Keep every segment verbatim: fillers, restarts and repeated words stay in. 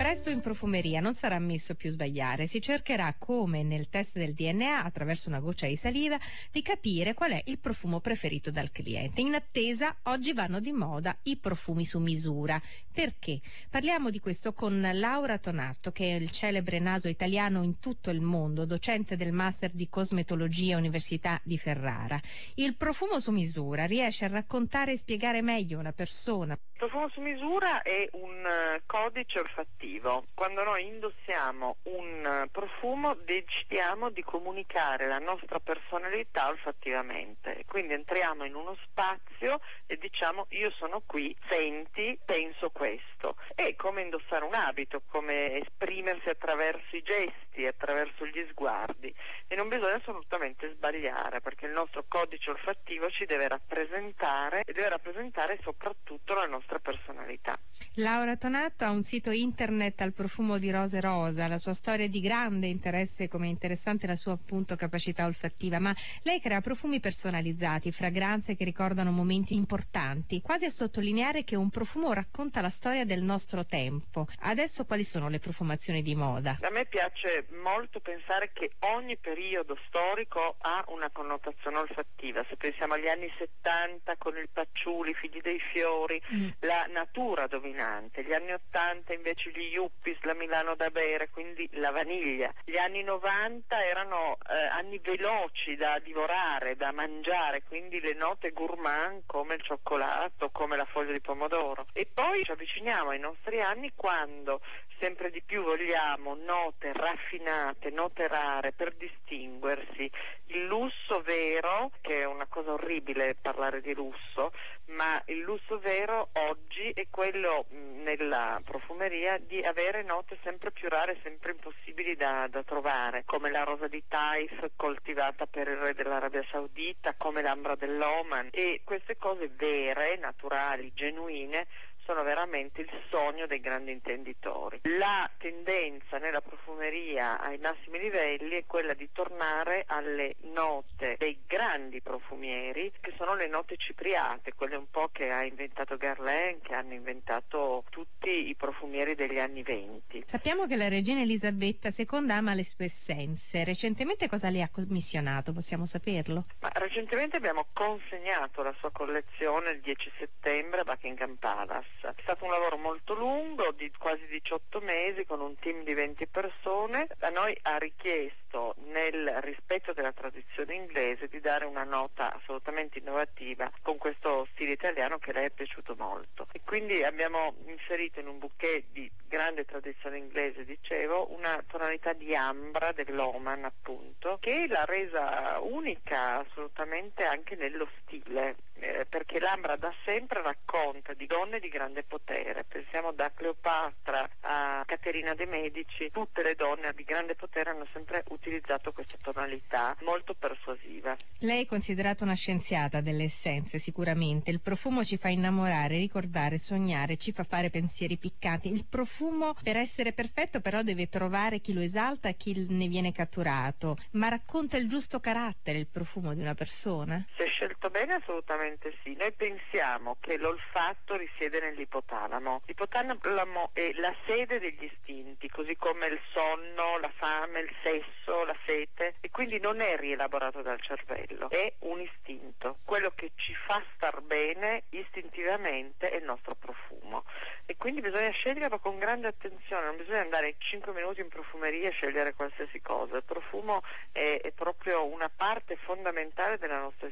Presto in profumeria non sarà ammesso più sbagliare. Si cercherà, come nel test del D N A, attraverso una goccia di saliva, di capire qual è il profumo preferito dal cliente. In attesa, oggi vanno di moda i profumi su misura. Perché? Parliamo di questo con Laura Tonatto, che è il celebre naso italiano in tutto il mondo, docente del Master di Cosmetologia Università di Ferrara. Il profumo su misura riesce a raccontare e spiegare meglio una persona. Il profumo su misura è un uh, codice olfattivo. Quando noi indossiamo un uh, profumo decidiamo di comunicare la nostra personalità olfattivamente. Quindi entriamo in uno spazio e diciamo: io sono qui, senti, penso questo. È come indossare un abito, come esprimersi attraverso i gesti, attraverso gli sguardi, e non bisogna assolutamente sbagliare, perché il nostro codice olfattivo ci deve rappresentare e deve rappresentare soprattutto la nostra personalità. Laura Tonatto ha un sito internet al profumo di rose rosa. La sua storia è di grande interesse, come interessante la sua appunto capacità olfattiva, ma lei crea profumi personalizzati, fragranze che ricordano momenti importanti, quasi a sottolineare che un profumo racconta la storia del nostro tempo. Adesso quali sono le profumazioni di moda? A me piace molto pensare che ogni periodo storico ha una connotazione olfattiva. Se pensiamo agli anni settanta con il patchouli, i figli dei fiori, mm. la natura dominante. Gli anni ottanta invece gli yuppies, la Milano da bere, quindi la vaniglia. Gli anni novanta erano eh, anni veloci da divorare, da mangiare, quindi le note gourmand come il cioccolato, come la foglia di pomodoro. E poi ci avviciniamo ai nostri anni quando sempre di più vogliamo note raffinate, note rare per distinguersi. Il lusso vero, che è una cosa orribile parlare di lusso, ma il lusso vero oggi è quello mh, nella profumeria di avere note sempre più rare, sempre impossibili da, da trovare, come la rosa di Taif coltivata per il re dell'Arabia Saudita, come l'ambra dell'Oman, e queste cose vere, naturali, genuine sono veramente il sogno dei grandi intenditori. La tendenza nella profumeria ai massimi livelli è quella di tornare alle note dei grandi profumieri, che sono le note cipriate, quelle un po' che ha inventato Guerlain, che hanno inventato tutti i profumieri degli anni venti. Sappiamo che la regina Elisabetta seconda ama le sue essenze. Recentemente cosa le ha commissionato? Possiamo saperlo? Ma recentemente abbiamo consegnato la sua collezione il dieci settembre a Buckingham Palace. È stato un lavoro molto lungo, di quasi diciotto mesi, con un team di venti persone. A noi ha richiesto, nel rispetto della tradizione inglese, di dare una nota assolutamente innovativa con questo stile italiano che lei è piaciuto molto. E quindi abbiamo inserito in un bouquet di grande tradizione inglese, dicevo, una tonalità di ambra dell'Oman, appunto, che l'ha resa unica assolutamente anche nello stile, eh, perché l'ambra da sempre racconta di donne di grande potere. Pensiamo da Cleopatra a Caterina de' Medici, tutte le donne di grande potere hanno sempre utilizzato questa tonalità molto persuasiva. Lei è considerata una scienziata delle essenze, sicuramente. Il profumo ci fa innamorare, ricordare, sognare, ci fa fare pensieri piccanti. Il profumo, per essere perfetto, però deve trovare chi lo esalta e chi ne viene catturato. Ma racconta il giusto carattere il profumo di una persona? Se scelto bene, assolutamente sì. Noi pensiamo che l'olfatto risiede nell'ipotalamo. L'ipotalamo è la sede degli istinti, così come il sonno, la fame, il sesso, la sete, e quindi non è rielaborato dal cervello, è un istinto. Quello che ci fa star bene istintivamente è il nostro profumo, e quindi bisogna sceglierlo con grande attenzione, non bisogna andare cinque minuti in profumeria e scegliere qualsiasi cosa. Il profumo è, è proprio una parte fondamentale della nostra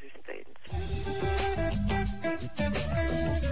esistenza.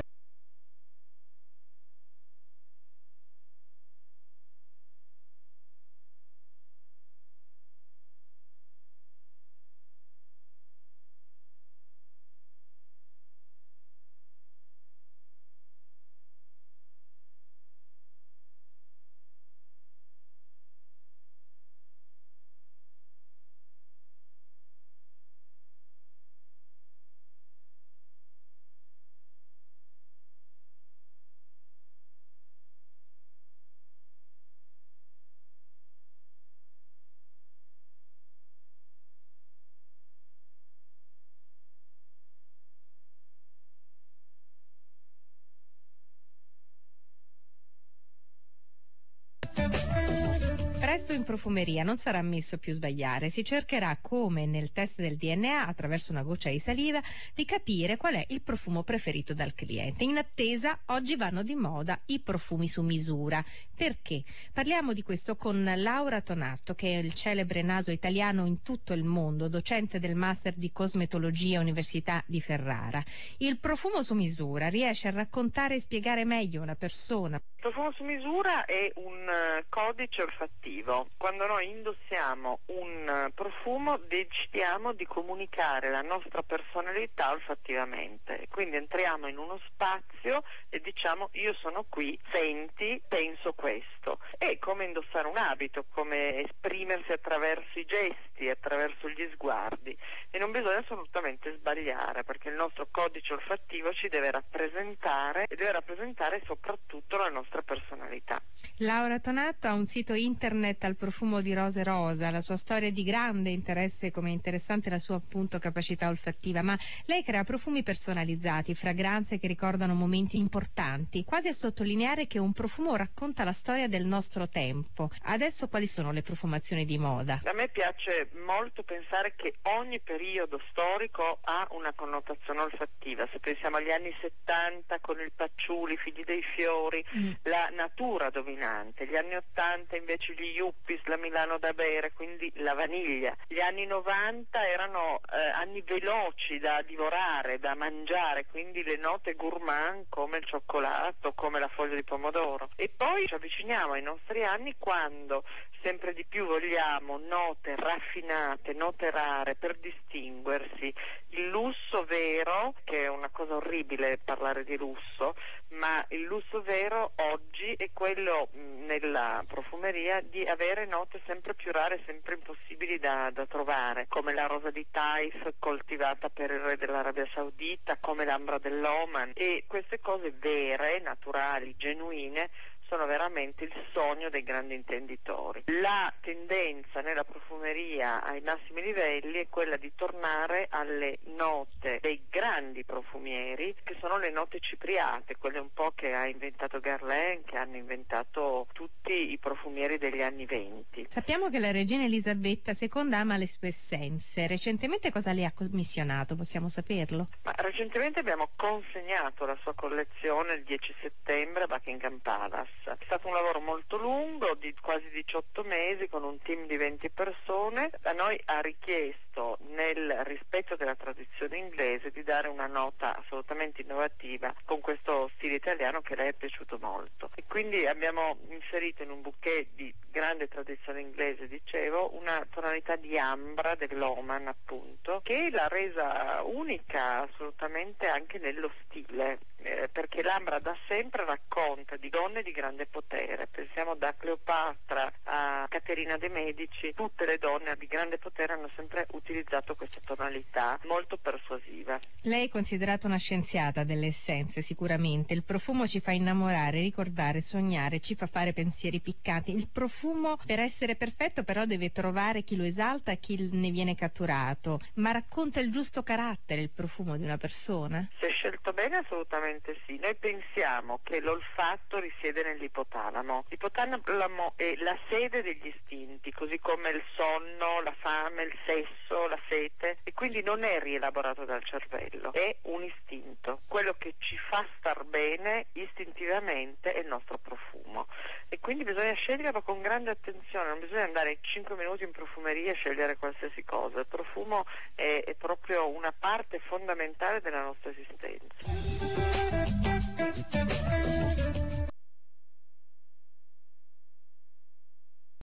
testo in profumeria non sarà ammesso più sbagliare. Si cercherà, come nel test del D N A, attraverso una goccia di saliva, di capire qual è il profumo preferito dal cliente. In attesa, oggi vanno di moda i profumi su misura. Perché? Parliamo di questo con Laura Tonatto, che è il celebre naso italiano in tutto il mondo, docente del Master di Cosmetologia Università di Ferrara. Il profumo su misura riesce a raccontare e spiegare meglio una persona. Il profumo su misura è un uh, codice olfattivo. Quando noi indossiamo un uh, profumo decidiamo di comunicare la nostra personalità olfattivamente. Quindi entriamo in uno spazio e diciamo: io sono qui, senti, penso questo. È come indossare un abito, come esprimersi attraverso i gesti, attraverso gli sguardi. E non bisogna assolutamente sbagliare, perché il nostro codice olfattivo ci deve rappresentare e deve rappresentare soprattutto la nostra personalità. Laura Tonatto ha un sito internet al profumo di rose rosa. La sua storia è di grande interesse, come interessante la sua appunto capacità olfattiva, ma lei crea profumi personalizzati, fragranze che ricordano momenti importanti, quasi a sottolineare che un profumo racconta la storia del nostro tempo. Adesso quali sono le profumazioni di moda? A me piace molto pensare che ogni periodo storico ha una connotazione olfattiva. Se pensiamo agli anni settanta con il Paciuli, Figli dei fiori, mm. la natura dominante, gli anni ottanta invece gli yuppies, la Milano da bere, quindi la vaniglia. Gli anni novanta erano eh, anni veloci da divorare, da mangiare, quindi le note gourmand come il cioccolato, come la foglia di pomodoro. E poi ci avviciniamo ai nostri anni quando sempre di più vogliamo note raffinate, note rare per distinguersi. Il lusso vero, che è una cosa orribile parlare di lusso, ma il lusso vero oggi è quello mh, nella profumeria di avere note sempre più rare, sempre impossibili da, da trovare, come la rosa di Taif coltivata per il re dell'Arabia Saudita, come l'ambra dell'Oman. E queste cose vere, naturali, genuine, sono veramente il sogno dei grandi intenditori. La tendenza nella profumeria ai massimi livelli è quella di tornare alle note dei grandi profumieri, che sono le note cipriate, quelle un po' che ha inventato Guerlain, che hanno inventato tutti i profumieri degli anni venti. Sappiamo che la regina Elisabetta seconda ama le sue essenze. Recentemente cosa le ha commissionato? Possiamo saperlo? Ma recentemente abbiamo consegnato la sua collezione il dieci settembre a Buckingham Palace. È stato un lavoro molto lungo, di quasi diciotto mesi, con un team di venti persone. A noi ha richiesto, nel rispetto della tradizione inglese, di dare una nota assolutamente innovativa con questo stile italiano che lei è piaciuto molto. E quindi abbiamo inserito in un bouquet di grande tradizione inglese, dicevo, una tonalità di ambra dell'Oman, appunto, che l'ha resa unica assolutamente anche nello stile, eh, perché l'ambra da sempre racconta di donne di grande potere. Pensiamo da Cleopatra a Caterina de' Medici, tutte le donne di grande potere hanno sempre utilizzato questa tonalità molto persuasiva. Lei è considerata una scienziata delle essenze, sicuramente. Il profumo ci fa innamorare, ricordare, sognare, ci fa fare pensieri piccanti. Il profumo, per essere perfetto, però deve trovare chi lo esalta e chi ne viene catturato. Ma racconta il giusto carattere il profumo di una persona? Se è scelto bene, assolutamente sì. Noi pensiamo che l'olfatto risiede nell'ipotalamo. L'ipotalamo è la sede degli istinti, così come il sonno, la fame, il sesso, la sete, e quindi non è rielaborato dal cervello, è un istinto. Quello che ci fa star bene istintivamente è il nostro profumo, e quindi bisogna sceglierlo con grande attenzione. Non bisogna andare cinque minuti in profumeria e scegliere qualsiasi cosa. Il profumo è, è proprio una parte fondamentale della nostra esistenza.